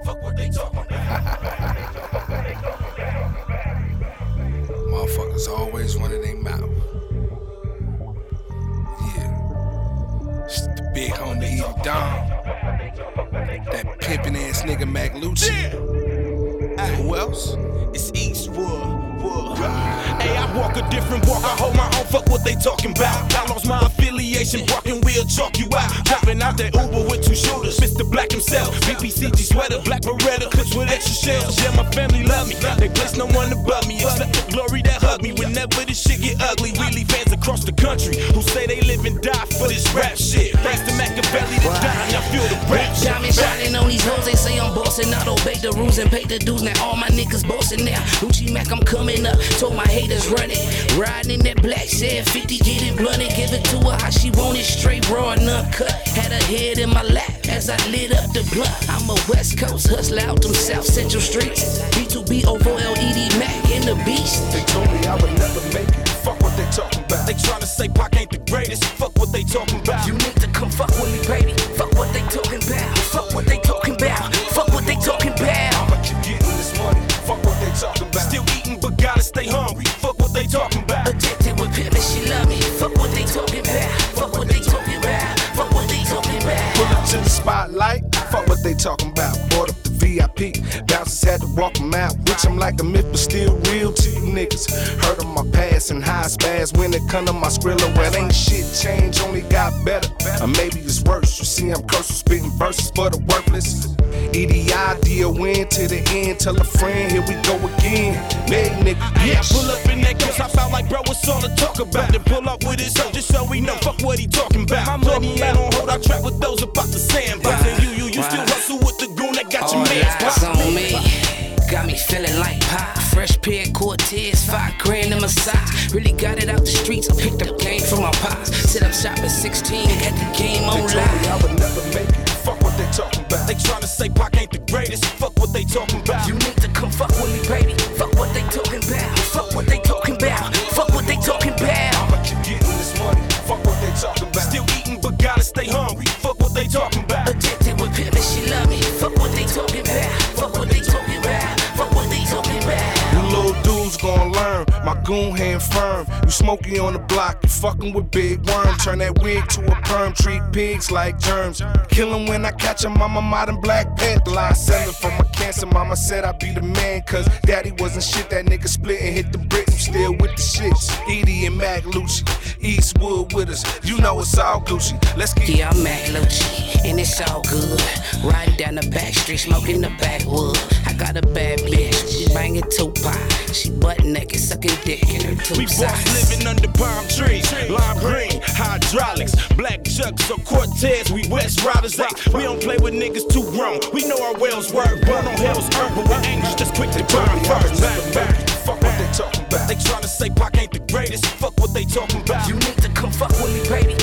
Fuck what they talking about. Motherfuckers always running their mouth. Yeah. It's the big homie Eddie Don. That pimpin' ass nigga Mac Lucci. Who else? It's Eastwood. Hey, I walk a different walk, I hold my own, fuck what they talking about. I lost my affiliation, walking wheel, chalk you out. Jumping out that Uber with two shooters, Mr. Black himself. BPCG sweater, black Beretta, clips with extra shells. Yeah, my family love me, they place no one above me except the glory that hug me. Whenever this shit get ugly, we leave fans across the country who say they live and die for this rap shit. Thanks to Machiavelli, the dime, y'all feel the rap shit. Diamond shining on these hoes, they say I'm bossing out, obey the rules and pay the dues. Now all my niggas bossing now. Lucci Mac, I'm coming up, told my haters run it. Riding in that black, said 50, get it blunted. Give it to her how she want it, straight raw and uncut. Had her head in my lap as I lit up the blunt. I'm a West Coast hustler out them South Central streets. B2B over LED Mac in the beast. They told me I would never make it. Fuck what they talking about. They tryna say Pac ain't the greatest, fuck what they talking about. You need to come fuck with me, baby. Fuck what they talking about. Fuck what they talking about. Fuck what they talking about. I'ma keep getting this money. Fuck what they talking about. Still eating but gotta stay hungry. Fuck what they talking about. Addicted with pimpin', she love me. Fuck what they talking about. Fuck what they talking about. Fuck what they talking about. Pull up to the spotlight. Fuck what they talking about. Bought up the VIP. Bouncers had to walk them out. Rich, I'm like a myth, but still real to you niggas. Heard of my past and high spaz when it come to my Skrilla. Well, ain't shit changed, only got better. Or maybe it's worse. You see, I'm cursing, spitting verses for the worthless. EDI, win to the end. Tell a friend, here we go again. Made nigga, yeah, pull up in that ghost, I felt like bro, what's all to talk about? Then pull up with his own, just so we know, fuck what he talking about. My money ain't on hold, I trap with those about the sandbox. And you still hustle with the goon that got your man's box on me. Got me feeling like pop. Fresh pair of Cortez, $5 grand in my socks. Really got it out the streets, I picked up game from my pops. Set up shop at 16, got the game on live. I would never make it. Fuck what they talking about. They tryna say Pac ain't the greatest, fuck what they talking about. You need to come fuck with me, baby. Fuck what they talking about. Fuck what they talking about. Fuck what they talking about. I'ma keep getting this money. Fuck what they talking about. Still eating but gotta stay hungry. Fuck what they talking about. Addicted with pimpin', she love me. Fuck what they talking about. Fuck what they talking about. Fuck what they talking about. You little dudes gon' learn. My goon hand firm. You smoky on the block. You fucking with Big Worm. Turn that wig to a perm. Treat pigs like germs. Kill 'em when I catch 'em. I'm a modern Black Panther. Line selling for my cancer. Mama said I'd be the man. Cause daddy wasn't shit. That nigga split and hit the brick. I'm still with the shits. Edie and Mac Lucci. Eastwood with us. You know it's all Gucci. Let's get I'm Mac Lucci, and it's all good. Riding down the back street, smoking the backwood. I got a bad bitch, she banging Tupac. She butt naked, sucking dick in her two we boss living under palm trees, lime green, hydraulics, black chucks or Cortez. We West Riders, we don't play with niggas too grown. We know our wells work, burn on hell's earth, but we're angels just quick to burn first. Fuck what they talking about. They tryna say Pac ain't the greatest, fuck what they talking about. You need to come fuck with me, baby.